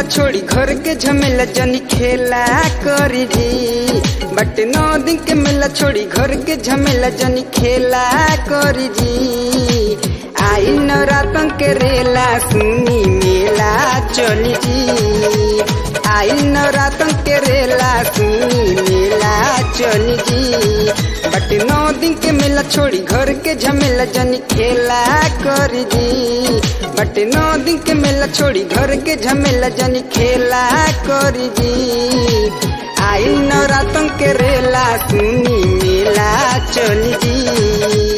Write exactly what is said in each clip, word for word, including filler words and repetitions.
छोड़ी घर के झमेला जनी खेला करी जी। बट नौ दिन के मेला छोड़ी घर के झमेला जनी खेला करी जी। आई नवरातन के रेला सुनी मेला चली जी। आई नवरातन के रेला सुनी मेला चली जी। बट नौ दिन के मेला छोड़ी घर के झमेला जनी खेला करी जी। बट नौ दिन के मेला छोड़ी घर के झमेला जनी खेला करी जी। आई नवरातन के रेला सुनी मेला चली जी।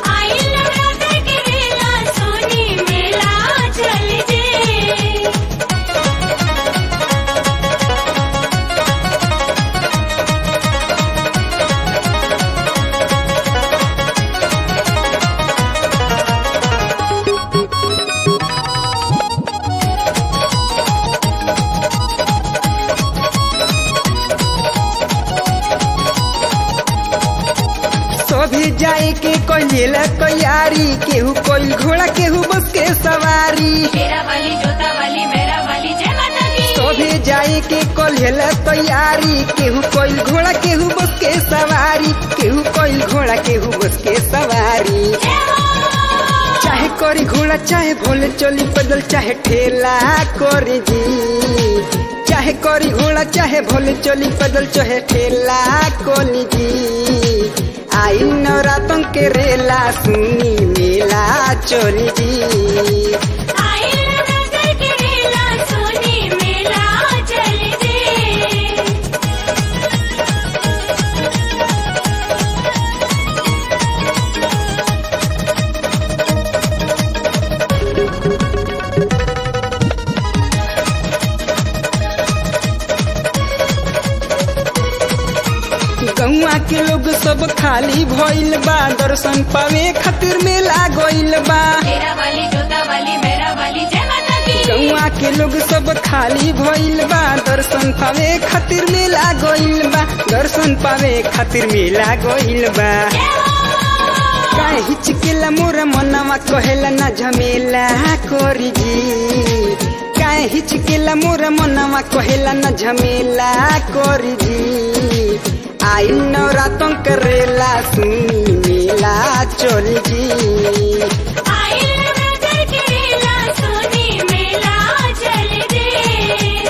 सभी जाए के कोई लेला तैयारी, केहू कोई घोड़ा केहू बस के सवारी। मेरा वाली जोता वाली मेरा वाली जय माता दी। सभी जाए के कोई लेला तैयारी, केहू कोई घोड़ा केहू बस के सवारी। केहू कोई घोड़ा केहू बस के सवारी। चाहे कोरी घोड़ा चाहे भोले चली पैदल चाहे ठेला कोरी जी। चाहे कोरी घोड़ा चाहे भोले चली पैदल चाहे ठेला कोली जी। आई नवरातन के रेला सुनी मेला चली जी। आई नवरातन के रेला सुनी मेला चली जी। गौआ के लोग सब खाली भइल बा, दर्शन पावे खातिर मेला गइल बा। मेरा वाली जोता वाली मेरा वाली जय माता दी। गौआ के लोग सब खाली भइल बा, दर्शन पावे खातिर मेला गइल बा। दर्शन पावे खातिर मेला गइल बा। काहे हिचकेला मोर मनवा कहेला ना झमेला कोरी जी। काहे हिचकेला मोर मनवा कहेला ना झमेला कोरी जी। आई नवरातन के रेला सुनी मेला चली जी। आई नवरातन के रेला सुनी मेला चली जी।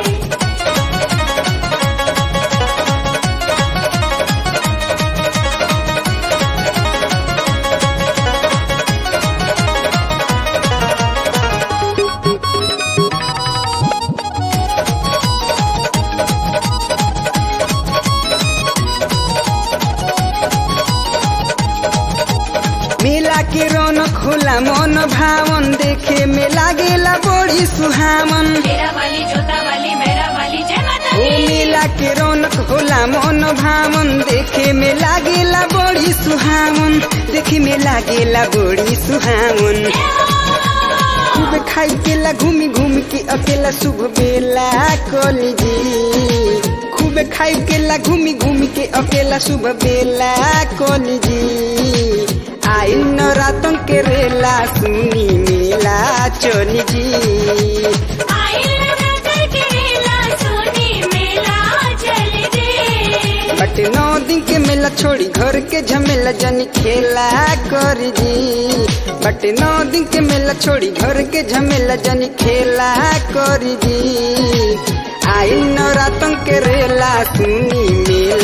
मेला के रौनक होला मन भावन, देखे में लागेला बड़ी सुहावन। मेरा वाली जोता वाली मेरा वाली जय माता ओ दी। मेला के रौनक होला मन भावन, देखे में लागेला बड़ी सुहावन। देखे में लागेला बड़ी सुहावन। खूब खाई केला घूमी घूम के अकेला शुभ बेला कोली जी। खूब खाई केला घूमी घूम के अकेला शुभ बेला कोली जी। आई नवरातन के रेला सुनी मेला चली जी। आई नवरातन के रेला सुनी मेला चली जी। बट नौ दिन के मेला छोड़ी घर के झमेला जनी खेला करी जी। बट नौ दिन के मेला छोड़ी घर के झमेला जनी खेला करी जी। आई नवरातन के रेला सुनी मेला